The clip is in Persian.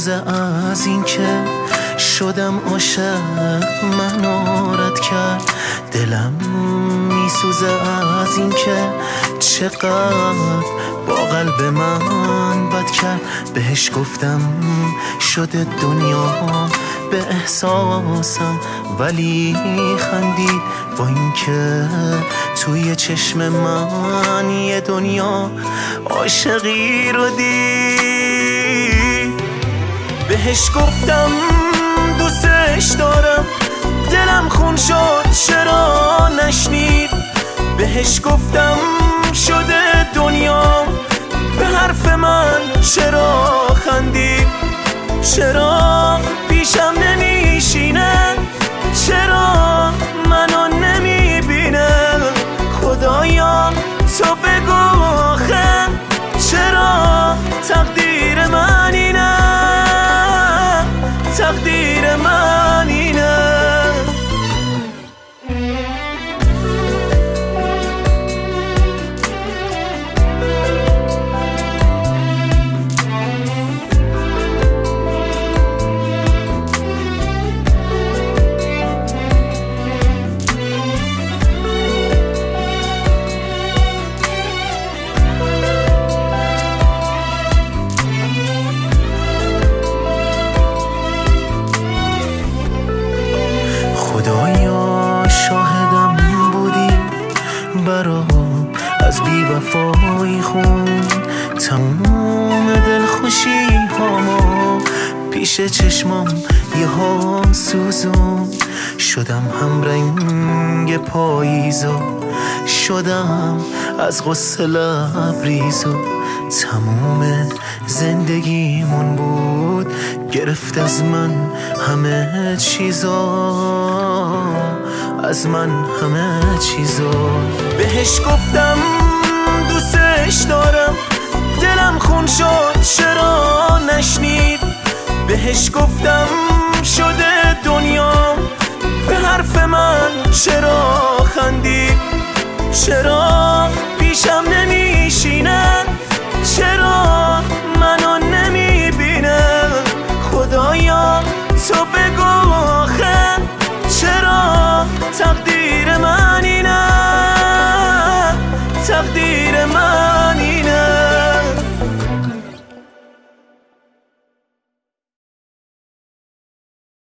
میسوزه از این که شدم عاشق، منو رد کرد. دلم میسوزه از این که چقدر با قلب من بد کرد. بهش گفتم شده دنیا به احساسم، ولی خندید با این که توی چشم من یه دنیا عاشقی رو دید. بهش گفتم دوستش دارم، دلم خون شد چرا نشنید. بهش گفتم شده دنیا به حرف من چرا خندید. چرا پیشم نمیشینه، چرا منو نمیبینه. خدایا تو بگو آخه چرا تقدیر من اینه، تقدیر من اینه. خدایا شاهدم بودی، برام از بی‌وفایی خون تمام دلخوشی هامو پیش چشمام یه ها سوزون. شدم هم رنگ پاییزو، شدم از غصه لبریزو. تموم زندگیمون بود گرفت از من همه چیزا، از من همه چیزا. بهش گفتم دوستش دارم، دلم خون شد چرا نشنید. بهش گفتم شده دنیا به حرف من چرا خندید. چرا پیشم نمیشینه، چرا منو نمیبینه. خدایا تو بگو آخه چرا تقدیر